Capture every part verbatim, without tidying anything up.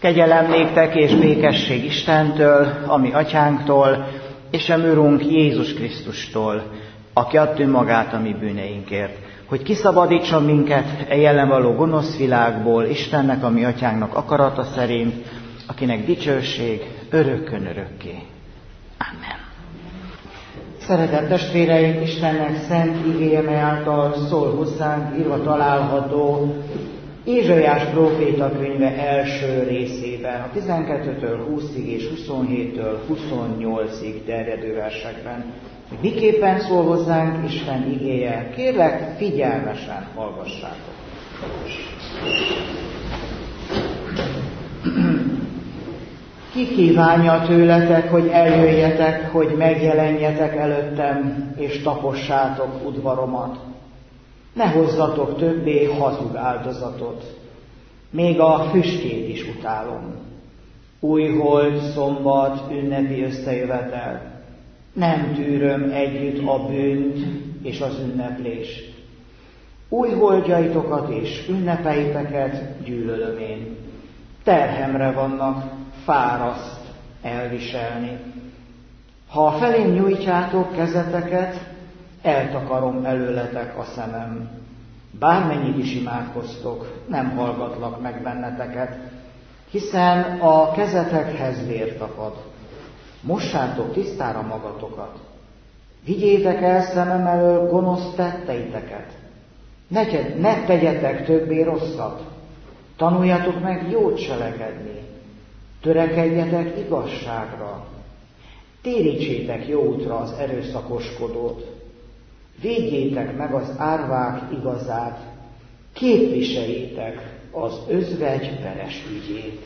Kegyelem néktek és békesség Istentől, a mi atyánktól, és a mi Urunk Jézus Krisztustól, aki adta magát a mi bűneinkért, hogy kiszabadítson minket e jelen való gonosz világból, Istennek, a mi atyánknak akarata szerint, akinek dicsőség örökkön örökké. Amen. Szeretett testvéreim, Istennek szent igéje által szól hozzánk, írva található Ézsaiás próféta könyve első részében, a tizenkettőtől húszig és huszonhéttől huszonnyolcig terjedő versekben. Hogy miképpen szól hozzánk Isten igéje, kérlek, figyelmesen hallgassátok. Ki kívánja tőletek, hogy eljöjjetek, hogy megjelenjetek előttem, és tapossátok udvaromat? Ne hozzatok többé hazug áldozatot, még a füstjét is utálom. Újhold, szombat, ünnepi összejövetel. Nem tűröm együtt a bűnt és az ünneplést. Újholdjaitokat és ünnepeiteket gyűlölöm én. Terhemre vannak, fáraszt elviselni. Ha felém nyújtjátok kezeteket, eltakarom előletek a szemem. Bármennyit is imádkoztok, nem hallgatlak meg benneteket, hiszen a kezetekhez vér tapad. Mossátok tisztára magatokat. Vigyétek el szemem elől gonosz tetteiteket. Ne, ne tegyetek többé rosszat. Tanuljatok meg jót cselekedni. Törekedjetek igazságra. Térítsétek jó útra az erőszakoskodót. Védjétek meg az árvák igazát. Képviseljétek az özvegy veres ügyét.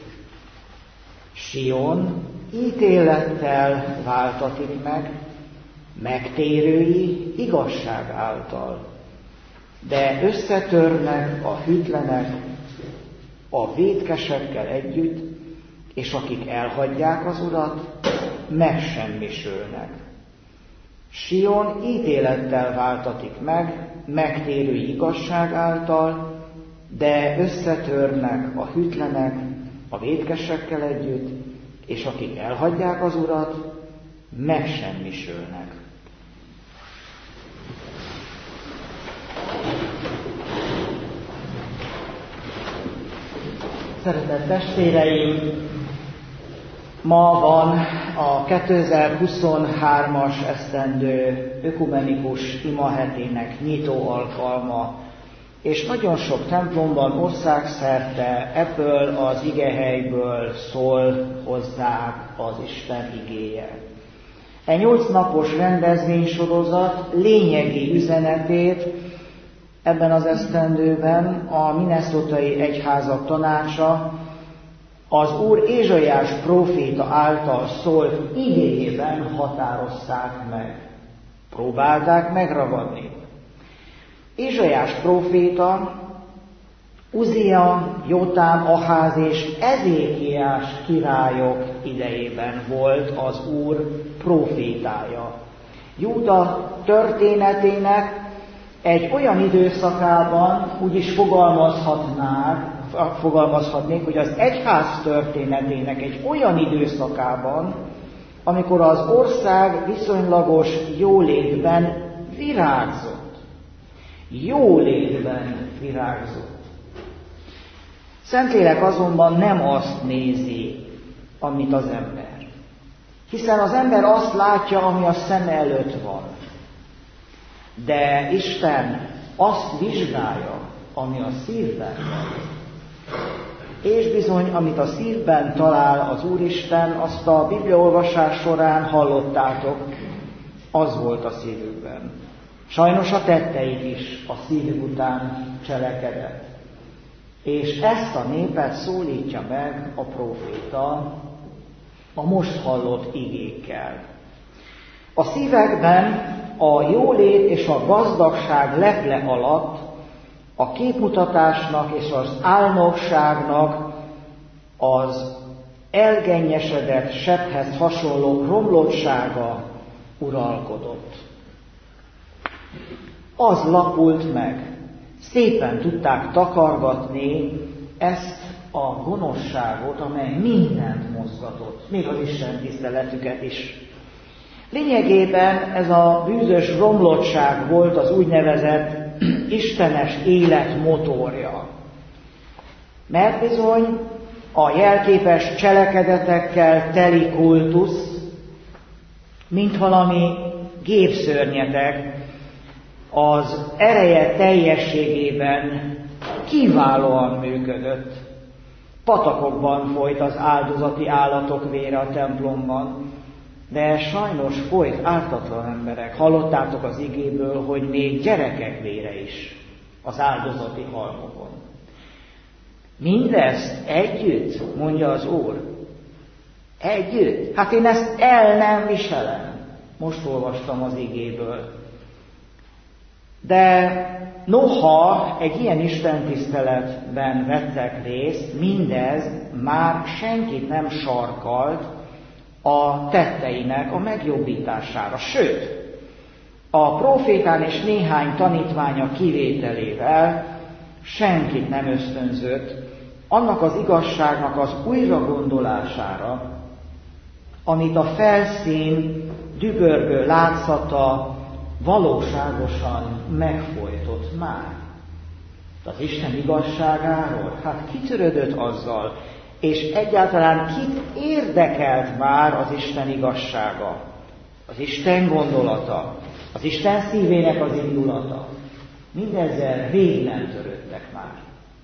Sion ítélettel váltatik meg, megtérői igazság által, de összetörnek a hűtlenek a vétkesekkel együtt, és akik elhagyják az Urat, megsemmisülnek. Sion ítélettel váltatik meg, megtérői igazság által, de összetörnek a hűtlenek a vétkesekkel együtt, és akik elhagyják az Urat, megsemmisülnek. Szeretett testvéreim, ma van a kétezer-huszonhármas esztendő ökumenikus imahetének nyitó alkalma, és nagyon sok templomban országszerte ebből az igehelyből szól hozzá az Isten igéje. E nyolc napos rendezvénysorozat lényegi üzenetét ebben az esztendőben a minnesotai egyházak tanácsa az Úr Ézsaiás próféta által szólt igéjében határozták meg. Próbálták megragadni. Ézsaiás próféta Uzia, Jotám, Aház és Ezékiás királyok idejében volt az Úr prófétája. Júda történetének egy olyan időszakában úgy is fogalmazhatnák, fogalmazhatnék, hogy az egyház történetének egy olyan időszakában, amikor az ország viszonylagos jólétben virágzott. Jólétben virágzott. Szentlélek azonban nem azt nézi, amit az ember. Hiszen az ember azt látja, ami a szem előtt van. De Isten azt vizsgálja, ami a szívben van. És bizony, amit a szívben talál az Úristen, azt a bibliaolvasás során hallottátok, az volt a szívükben. Sajnos a tetteik is a szívük után cselekedett. És ezt a népet szólítja meg a próféta a most hallott igékkel. A szívekben a jólét és a gazdagság leple alatt a képmutatásnak és az álnokságnak az elgennyesedett sebhez hasonló romlottsága uralkodott. Az lapult meg. Szépen tudták takargatni ezt a gonoszságot, amely mindent mozgatott, még az Isten tiszteletüket is. Lényegében ez a bűzös romlottság volt az úgynevezett istenes élet motorja. Mert bizony a jelképes cselekedetekkel teli kultusz, mint valami gépszörnyeteg, az ereje teljességében kiválóan működött. Patakokban folyt az áldozati állatok vére a templomban, de sajnos folyt ártatlan emberek. Hallottátok az igéből, hogy még gyerekek vére is az áldozati halmokon. Mindezt együtt, mondja az Úr. Együtt? Hát én ezt el nem viselem. Most olvastam az igéből. De noha egy ilyen istentiszteletben vettek részt, mindez már senkit nem sarkalt a tetteinek a megjobbítására. Sőt, a prófétán és néhány tanítványa kivételével senkit nem ösztönzött annak az igazságnak az újragondolására, amit a felszín dübörgő látszata valóságosan megfojtott már. Az Isten igazságáról, hát kitörődött azzal, és egyáltalán kit érdekelt már az Isten igazsága, az Isten gondolata, az Isten szívének az indulata. Mindezzel rég nem törődtek már.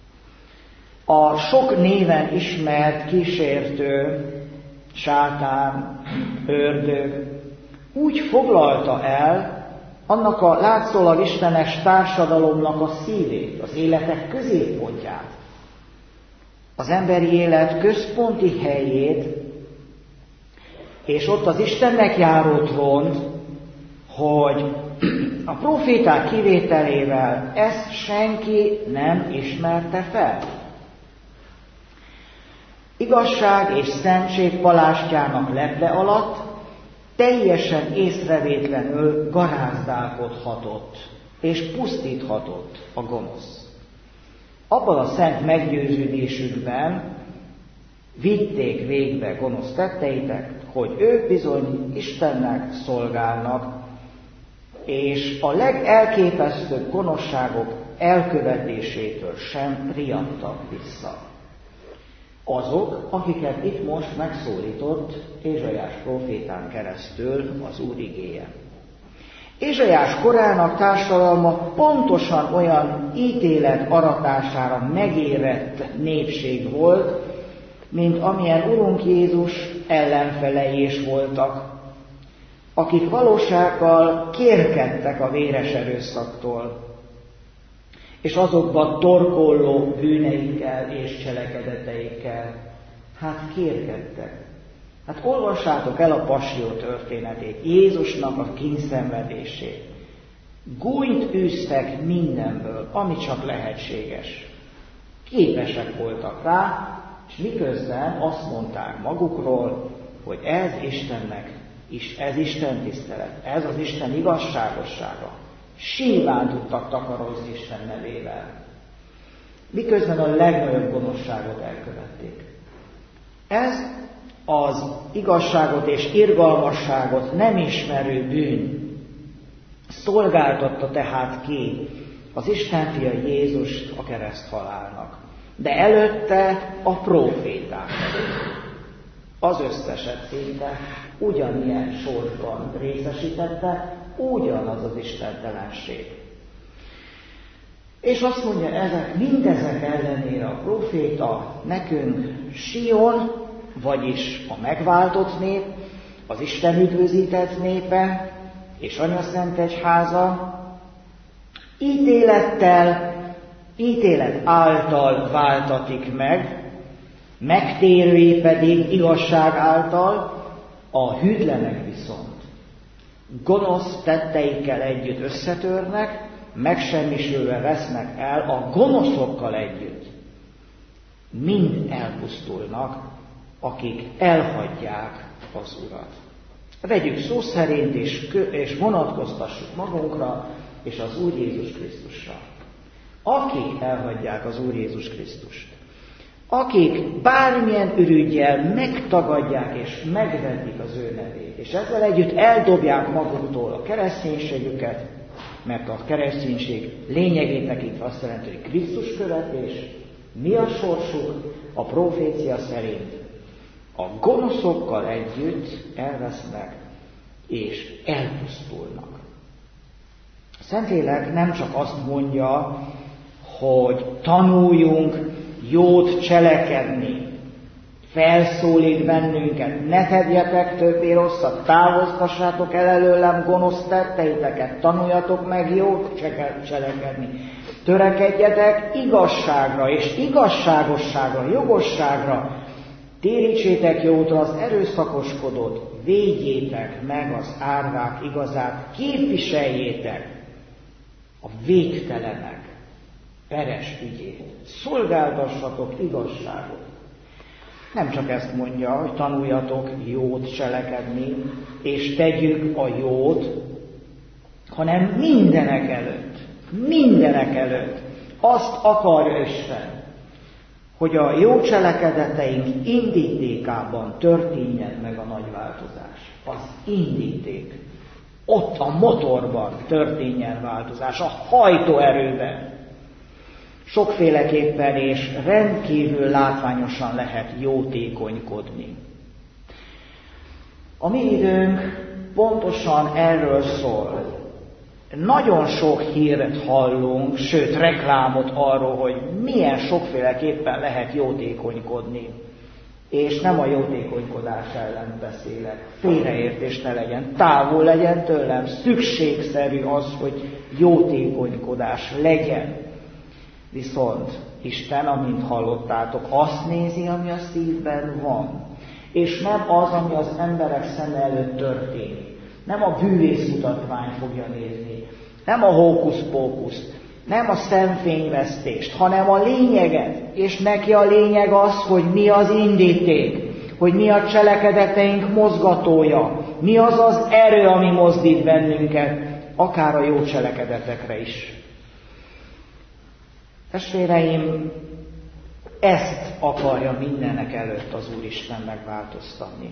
A sok néven ismert kísértő, sátán, ördög úgy foglalta el annak a látszólag istenes társadalomnak a szívét, az életek középpontját, az emberi élet központi helyét, és ott az Istennek járó trónt, hogy a proféták kivételével ezt senki nem ismerte fel. Igazság és szentség palástjának leple alatt teljesen észrevétlenül garázdálkodhatott és pusztíthatott a gonosz. Abban a szent meggyőződésükben vitték végbe gonosz tetteitek, hogy ők bizony Istennek szolgálnak, és a legelképesztőbb gonoszságok elkövetésétől sem riadtak vissza. Azok, akiket itt most megszólított Ézsaiás prófétán keresztül az Úr igéje. Ézsaiás korának társadalma pontosan olyan ítélet aratására megérett népség volt, mint amilyen Urunk Jézus ellenfelei is voltak, akik valósággal kérkedtek a véres erőszaktól, és azokban torkolló bűneikkel és cselekedeteikkel, hát kérkedtek. Hát olvassátok el a passió történetét, Jézusnak a kínszenvedését. Gúnyt űztek mindenből, ami csak lehetséges. Képesek voltak rá, és miközben azt mondták magukról, hogy ez Istennek is, ez Isten tisztelet, ez az Isten igazságossága. Síván tudtak takarozni Isten nevével. Miközben a legnagyobb gonoszságot elkövették. Ez az igazságot és irgalmasságot nem ismerő bűn szolgáltatta tehát ki az Isten fia Jézust a kereszthalálnak. De előtte a próféták. Az összeset szinte ugyanilyen sorsban részesítette, ugyanaz az istentelenség. És azt mondja, ezek, mindezek ellenére a próféta nekünk Sion, vagyis a megváltott nép, az Isten üdvözített népe és Anyaszent Egyháza ítélettel, ítélet által váltatik meg, megtérői pedig igazság által, a hűtlenek viszont gonosz tetteikkel együtt összetörnek, megsemmisülve vesznek el, a gonoszokkal együtt mind elpusztulnak, akik elhagyják az Urat. Vegyük szó szerint, és, és vonatkoztassuk magunkra, és az Úr Jézus Krisztusra. Akik elhagyják az Úr Jézus Krisztust, akik bármilyen ürüggyel megtagadják és megvetik az ő nevét, és ezzel együtt eldobják maguktól a kereszténységüket, mert a kereszténység lényegét tekintve azt jelenti, hogy Krisztus követés, mi a sorsuk a profécia szerint. A gonoszokkal együtt elvesznek és elpusztulnak. Szentlélek nem csak azt mondja, hogy tanuljunk jót cselekedni, felszólít bennünket, ne tegyetek többé rosszat, távoztassátok el előlem gonosz tetteiteket, tanuljatok meg jót cselekedni, törekedjetek igazságra és igazságosságra, jogosságra, térítsétek jótra az erőszakoskodót, védjétek meg az árvák igazát, képviseljétek a végtelenek peres ügyét, szolgáltassatok igazságot. Nem csak ezt mondja, hogy tanuljatok jót cselekedni, és tegyük a jót, hanem mindenek előtt, mindenek előtt azt akarja Isten, hogy a jó cselekedeteink indítékában történjen meg a nagy változás. Az indíték. Ott a motorban történjen változás, a hajtóerőben. Sokféleképpen és rendkívül látványosan lehet jótékonykodni. A mi időnk pontosan erről szól. Nagyon sok híret hallunk, sőt reklámot arról, hogy milyen sokféleképpen lehet jótékonykodni. És nem a jótékonykodás ellen beszélek. Félreértés ne legyen, távol legyen tőlem. Szükségszerű az, hogy jótékonykodás legyen. Viszont Isten, amint hallottátok, azt nézi, ami a szívben van. És nem az, ami az emberek szeme előtt történik. Nem a bűvészmutatvány fogja nézni, nem a hókusz-pókuszt, nem a szemfényvesztést, hanem a lényeget. És neki a lényeg az, hogy mi az indíték, hogy mi a cselekedeteink mozgatója, mi az az erő, ami mozdít bennünket, akár a jó cselekedetekre is. Testvéreim, ezt akarja mindenek előtt az Úristen megváltoztatni.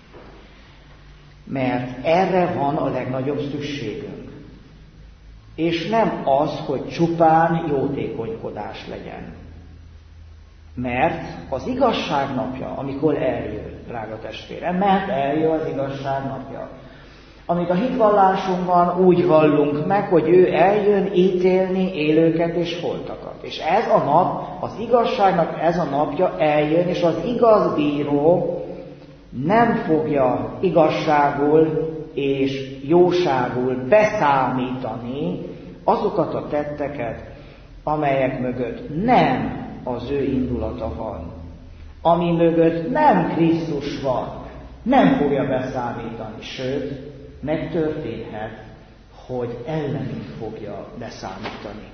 Mert erre van a legnagyobb szükségünk. És nem az, hogy csupán jótékonykodás legyen. Mert az igazság napja, amikor eljön, drága testvérem, mert eljön az igazság napja. Amit a hitvallásunkban úgy vallunk meg, hogy ő eljön ítélni élőket és holtakat. És ez a nap, az igazságnak ez a napja eljön, és az igaz bíró nem fogja igazságul és jóságul beszámítani azokat a tetteket, amelyek mögött nem az ő indulata van, ami mögött nem Krisztus van, nem fogja beszámítani, sőt, megtörténhet, hogy ellenünk fogja beszámítani.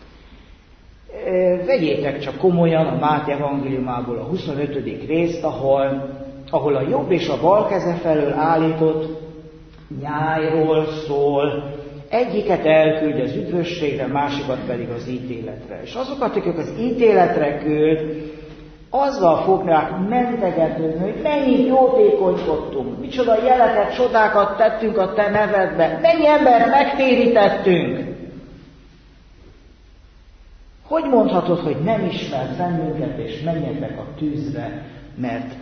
Vegyétek csak komolyan a Máté evangéliumából a huszonötödik részt, ahol, ahol a jobb és a bal keze felől állított nyájról szól, egyiket elküld az üdvösségre, másikat pedig az ítéletre. És azokat, akik az ítéletre küld, azzal fognak mentegetni, hogy mennyit jótékonykodtunk, micsoda jeleket, csodákat tettünk a te nevedbe, mennyi embert megtérítettünk. Hogy mondhatod, hogy nem ismersz bennünket, és menjetek a tűzre, mert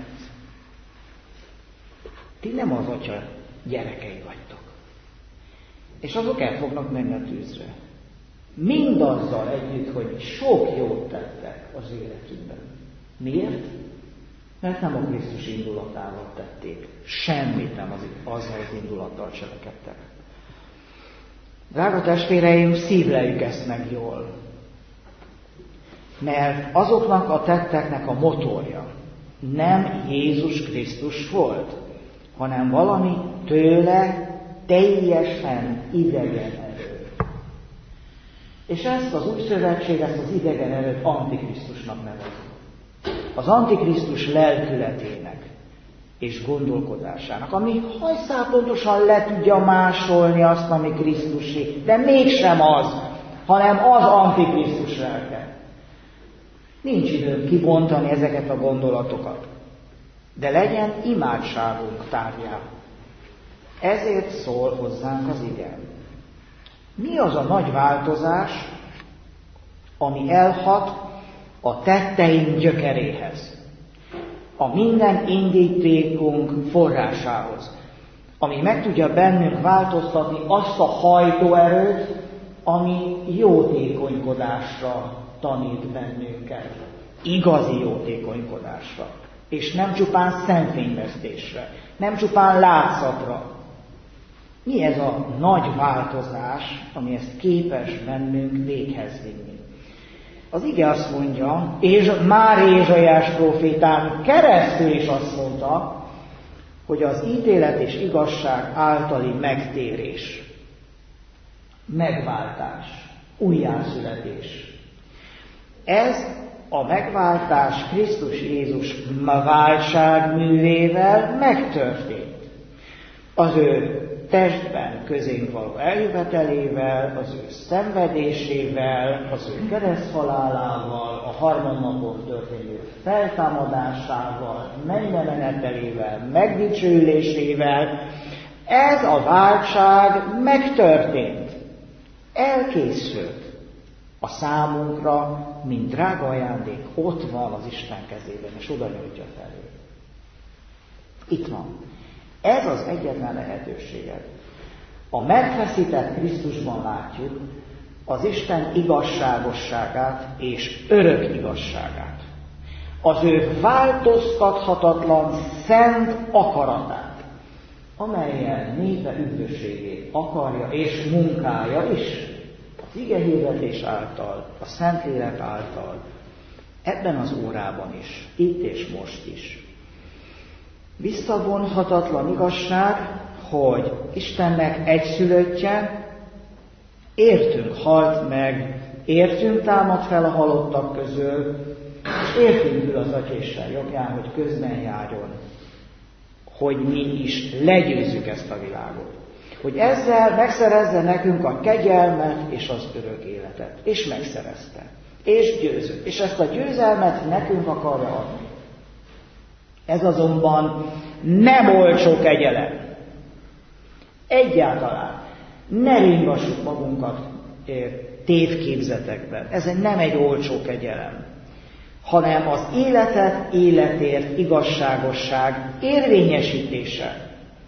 ti nem az Atya gyerekei vagytok. És azok el fognak menni a tűzre. Mindazzal együtt, hogy sok jót tettek az életükben. Miért? Mert nem a Krisztus indulatával tették. Semmit nem az, azzal az indulattal cselekedtek. Drága testvéreim, szívleljük ezt meg jól. Mert azoknak a tetteknek a motorja nem Jézus Krisztus volt, hanem valami tőle teljesen idegen erő. És ezt az új szövetség, ezt az idegen erőt Antikrisztusnak nevezi. Az Antikrisztus lelkületének és gondolkodásának, ami hajszálpontosan le tudja másolni azt, ami Krisztusi, de mégsem az, hanem az Antikrisztus lelke. Nincs időm kibontani ezeket a gondolatokat, de legyen imádságunk tárgyában. Ezért szól hozzánk az ige. Mi az a nagy változás, ami elhat a tetteink gyökeréhez, a minden indítékunk forrásához, ami meg tudja bennünk változtatni azt a hajtóerőt, ami jótékonykodásra tanít bennünket. Igazi jótékonykodásra. És nem csupán szemfényvesztésre, nem csupán látszatra. Mi ez a nagy változás, ami ezt képes bennünk véghez vinni? Az ige azt mondja, és már Ézsaiás prófétán keresztül is azt mondta, hogy az ítélet és igazság általi megtérés, megváltás, újjászületés. Ez a megváltás Krisztus Jézus váltságművével megtörtént. Az ő testben közénk való eljövetelével, az ő szenvedésével, az ő kereszthalálával, a harmadnapon történő feltámadásával, mennybe menetelével, megdicsőülésével. Ez a váltság megtörtént, elkészült. A számunkra, mint drága ajándék, ott van az Isten kezében, és oda nyújtja felé. Itt van. Ez az egyetlen lehetőséget. A megfeszített Krisztusban látjuk az Isten igazságosságát és örök igazságát. Az ő változtathatatlan, szent akaratát, amellyel népe üdvösségét akarja és munkája is. Az igehirdetés által, a Szentlélek által, ebben az órában is, itt és most is. Visszavonhatatlan igazság, hogy Istennek egyszülöttje, értünk halt meg, értünk támad fel a halottak közül, és értünk ül az Atya Isten jobbján, hogy közben járjon, hogy mi is legyőzzük ezt a világot. Hogy ezzel megszerezze nekünk a kegyelmet és az örök életet. És megszerezte. És győzött. És ezt a győzelmet nekünk akarja adni. Ez azonban nem olcsó kegyelem. Egyáltalán. Ne ringassuk magunkat tévképzetekben. Ez nem egy olcsó kegyelem. Hanem az életet életért igazságosság érvényesítése,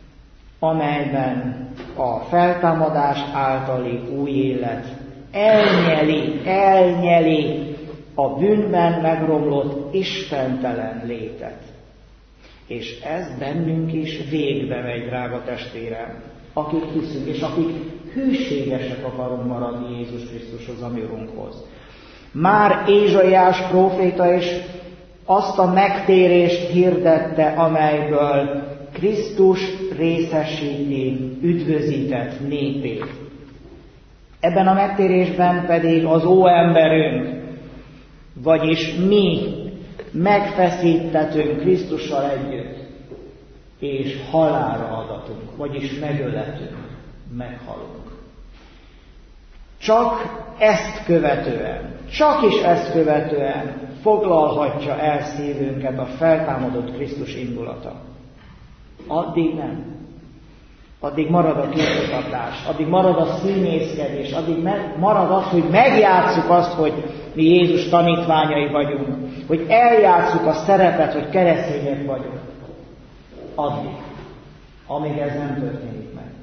amelyben a feltámadás általi új élet elnyeli, elnyeli a bűnben megromlott istentelen létet. És ez bennünk is végbe megy, drága testvérem, akik hiszünk, és akik hűségesek akarunk maradni Jézus Krisztushoz, a mi Urunkhoz. Már Ézsaiás próféta is azt a megtérést hirdette, amelyből Krisztus részesíti üdvözített népét. Ebben a megtérésben pedig az óemberünk, vagyis mi megfeszítetünk Krisztussal együtt, és halálra adatunk, vagyis megöletünk, meghalunk. Csak ezt követően, csak is ezt követően foglalhatja el szívünket a feltámadott Krisztus indulata. Addig nem. Addig marad a képmutatás, addig marad a színészkedés, addig marad az, hogy megjátsszuk azt, hogy mi Jézus tanítványai vagyunk, hogy eljátsszuk a szerepet, hogy keresztények vagyunk. Addig, amíg ez nem történik meg.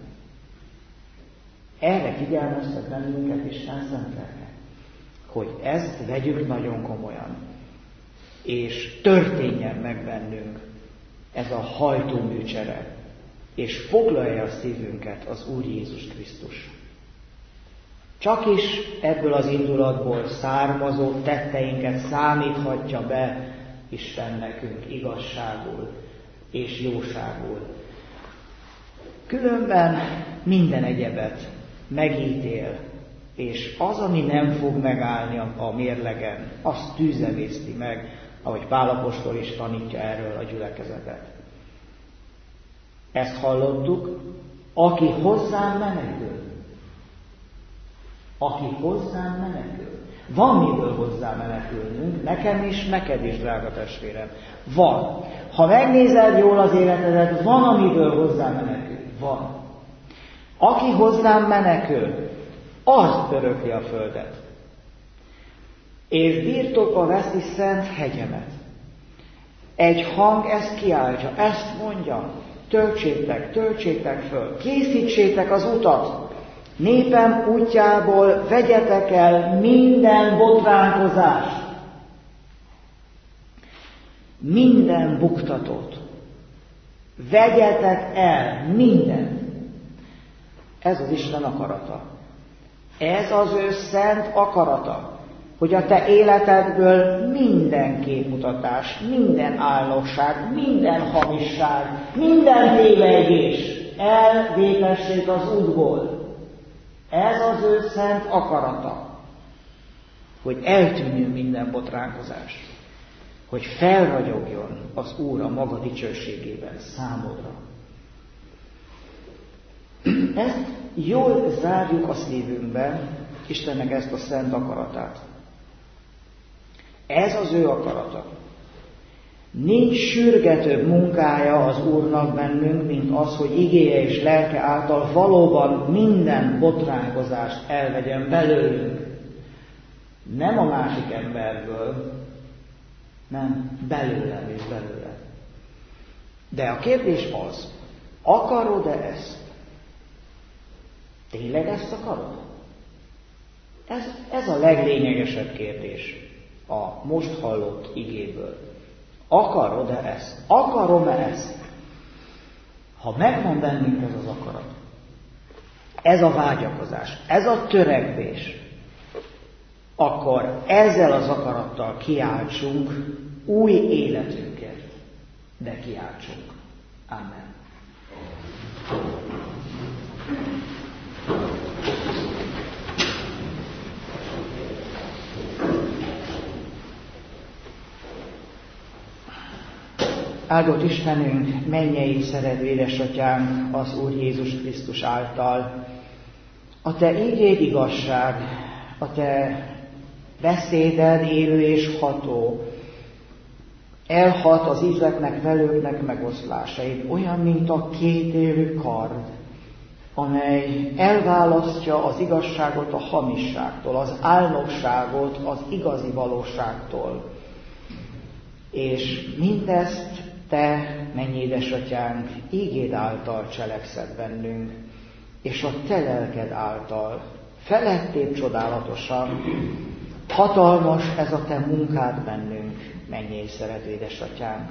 Erre figyelmeztet bennünket Isten szent lelke, hogy ezt vegyük nagyon komolyan, és történjen meg bennünk ez a hajtóműcsere, és foglalja a szívünket az Úr Jézus Krisztus. Csak is ebből az indulatból származó tetteinket számíthatja be Isten nekünk igazságul és jóságul. Különben minden egyebet megítél, és az, ami nem fog megállni a mérlegen, azt tűzevészti meg, ahogy Pál apostol is tanítja erről a gyülekezetet. Ezt hallottuk, aki hozzám menekül. Aki hozzám menekül. Van miből hozzá menekülnünk, nekem is, neked is, drága testvérem. Van. Ha megnézed jól az életedet, van, amiből hozzá menekül. Van. Aki hozzám menekül, az örökli a földet. És birtokba veszi szent hegyemet. Egy hang ezt kiáltja, ezt mondja, töltsétek, töltsétek föl, készítsétek az utat, népem útjából vegyetek el minden botránkozást, minden buktatót, vegyetek el mindent. Ez az Isten akarata. Ez az ő szent akarata, hogy a te életedből minden képmutatás, minden álnokság, minden hamisság, minden tévegés elvétessék az útból. Ez az ő szent akarata, hogy eltűnjön minden botránkozás, hogy felragyogjon az Úr a maga dicsőségében számodra. Ezt jól zárjuk a szívünkbe, Istennek ezt a szent akaratát. Ez az ő akarata. Nincs sürgetőbb munkája az Úrnak bennünk, mint az, hogy igéje és lelke által valóban minden botránkozást elvegyen belőlünk. Nem a másik emberből, nem, belőlem és belőle. De a kérdés az, akarod-e ezt? Tényleg ezt akarod? Ez, ez a leglényegesebb kérdés a most hallott igéből. Akarod-e ezt? Akarom-e ezt? Ha megvan bennünk ez az akarat, ez a vágyakozás, ez a törekvés, akkor ezzel az akarattal kiáltsunk új életünket, de kiáltsunk. Amen. Áldott Istenünk, mennyei szerető édesatyánk az Úr Jézus Krisztus által, a te igéd igazság, a te beszéded élő és ható, elhat az ízeknek, velőknek megoszlásait, olyan, mint a kétélű kard, amely elválasztja az igazságot a hamisságtól, az álnokságot az igazi valóságtól. És mindezt te, mennyi édesatyánk, ígéd által cselekszed bennünk, és a te lelked által felettébb csodálatosan, hatalmas ez a te munkád bennünk, mennyi szerető édesatyánk.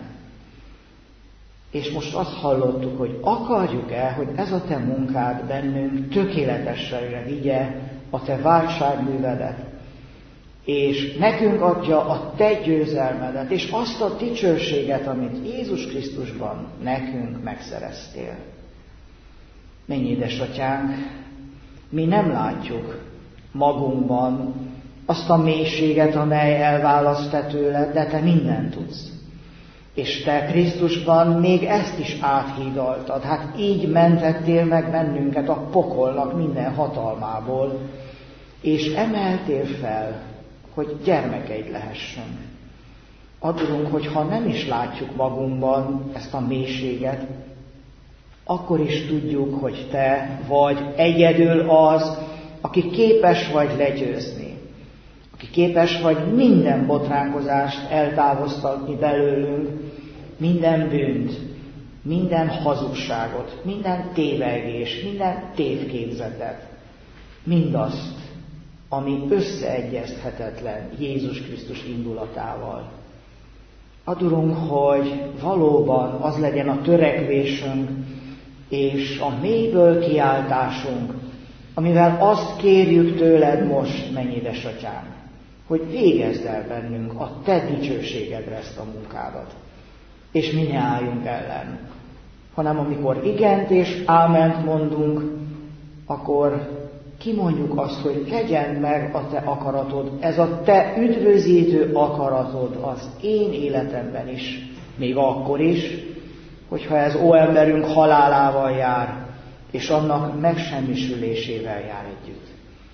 És most azt hallottuk, hogy akarjuk-e, hogy ez a te munkád bennünk tökéletesre vigye a te váltságművedet, és nekünk adja a te győzelmedet, és azt a dicsőséget, amit Jézus Krisztusban nekünk megszereztél. Mennyi édesatyánk, mi nem látjuk magunkban azt a mélységet, amely elválaszt te tőled, de te mindent tudsz. És te Krisztusban még ezt is áthídaltad. Hát így mentettél meg bennünket a pokolnak minden hatalmából, és emeltél fel, hogy gyermekeid lehessünk. Adunk, hogy ha nem is látjuk magunkban ezt a mélységet, akkor is tudjuk, hogy te vagy egyedül az, aki képes vagy legyőzni, aki képes vagy minden botránkozást eltávoztatni belőlünk, minden bűnt, minden hazugságot, minden tévegést, minden tévképzetet, mindazt, ami összeegyezthetetlen Jézus Krisztus indulatával. Adurunk, hogy valóban az legyen a törekvésünk és a mélyből kiáltásunk, amivel azt kérjük tőled most, mennyi édesatyám, hogy végezd el bennünk a te dicsőségedre ezt a munkádat. És mi ne álljunk ellen, hanem amikor igent és áment mondunk, akkor kimondjuk azt, hogy legyen meg a te akaratod, ez a te üdvözítő akaratod az én életemben is, még akkor is, hogyha ez óemberünk halálával jár, és annak megsemmisülésével jár együtt.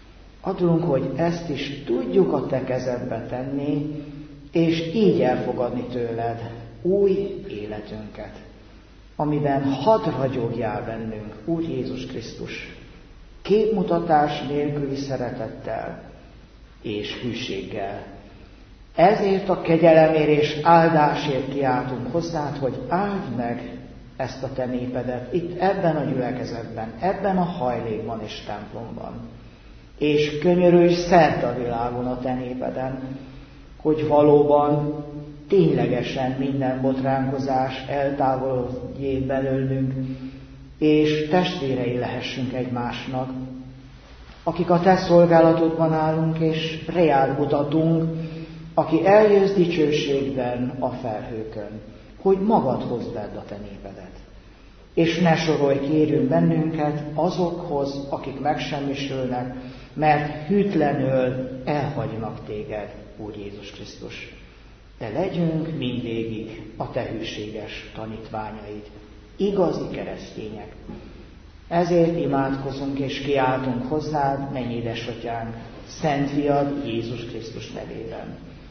Adunk, hogy ezt is tudjuk a te kezedbe tenni, és így elfogadni tőled új életünket, amiben hadd ragyogjál bennünk, Úr Jézus Krisztus, képmutatás nélküli szeretettel és hűséggel. Ezért a kegyelemért és áldásért kiáltunk hozzád, hogy áld meg ezt a te népedet itt ebben a gyülekezetben, ebben a hajlékban és templomban. És könyörülj szerte a világon a te népeden, hogy valóban ténylegesen minden botránkozás eltávolodjék belőlünk, és testvérei lehessünk egymásnak, akik a te szolgálatodban állunk, és reád mutatunk, aki eljössz dicsőségben a felhőkön, hogy magad hozd bedd a te népedet. És ne sorolj, kérünk bennünket azokhoz, akik megsemmisülnek, mert hűtlenül elhagynak téged, Úr Jézus Krisztus. De legyünk mindvégig a te hűséges tanítványaid, igazi keresztények. Ezért imádkozunk és kiáltunk hozzád, menj édesatyánk, Szent Fiad Jézus Krisztus nevében.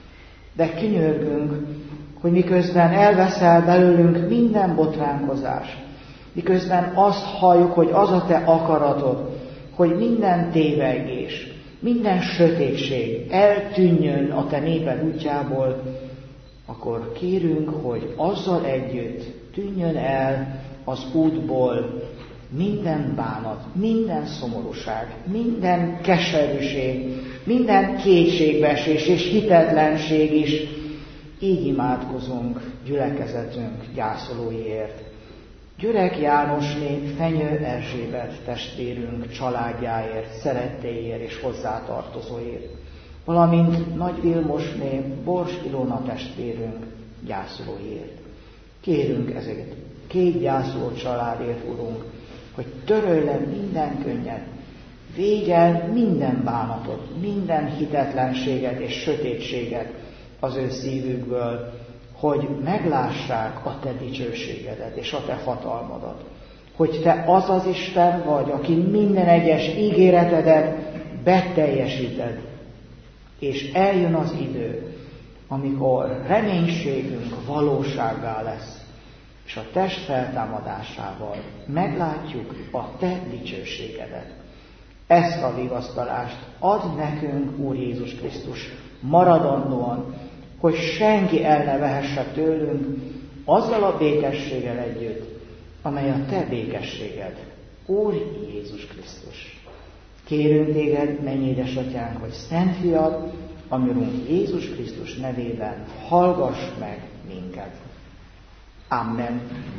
De kinyörgünk, hogy miközben elveszel belőlünk minden botránkozás, miközben azt halljuk, hogy az a te akaratod, hogy minden tévegés, minden sötétség eltűnjön a te néped útjából, akkor kérünk, hogy azzal együtt tűnjön el az útból minden bánat, minden szomorúság, minden keserűség, minden kétségbeesés és hitetlenség is. Így imádkozunk gyülekezetünk gyászolóiért. Gyürek Jánosné, Fenyő Erzsébet testvérünk családjáért, szeretteiért és hozzátartozóért, valamint Nagy Vilmosné, Bors Ilona testvérünk gyászolóiért. Kérünk ezeket két gyászoló családért, Urunk, hogy törölj le minden könnyet, védj el minden bánatot, minden hitetlenséget és sötétséget az ő szívükből, hogy meglássák a te dicsőségedet és a te hatalmadat, hogy te az az Isten vagy, aki minden egyes ígéretedet beteljesíted, és eljön az idő, amikor reménységünk valósággá lesz, és a test feltámadásával meglátjuk a te dicsőségedet. Ezt a vigasztalást add nekünk, Úr Jézus Krisztus, maradandóan, hogy senki el ne vehesse tőlünk azzal a békességgel együtt, amely a te békességed, Úr Jézus Krisztus. Kérünk téged, menj édesatyánk, hogy Szent Fiad, ami Urunk Jézus Krisztus nevében hallgass meg minket. Amen.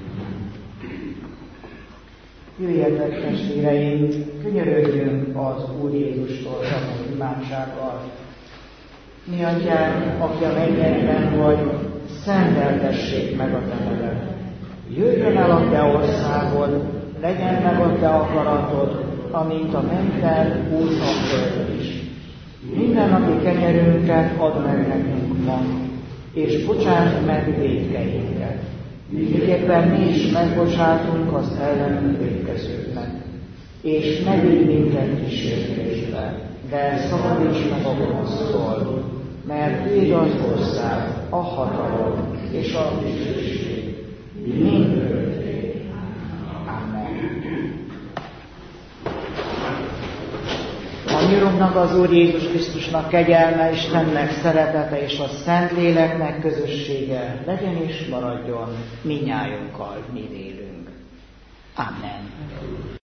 Jöjjetek, testvéreim, könyörögjünk az Úr Jézustól tanult imádsággal. Mi atyánk, aki a mennyekben vagy, szenteltessék meg a te neved. Jöjjön el a te országod, legyen meg a te akaratod, amint a mennyben, úgy a földön is. Minden napi kenyerünket add meg nekünk ma, és bocsáss meg vétkeinket, miképpen mi is megbocsátunk az ellenünk vétkezőknek. És ne vigy minket kísértésbe, de szabadíts meg a gonosztól, mert Téd az ország, a hatalom és a dicsőség mindörökké. Amen. A mi Urunknak, az Úr Jézus Krisztusnak kegyelme, Istennek szeretete és a Szentléleknek közössége legyen és maradjon minnyájunkkal, mi élünk. Amen.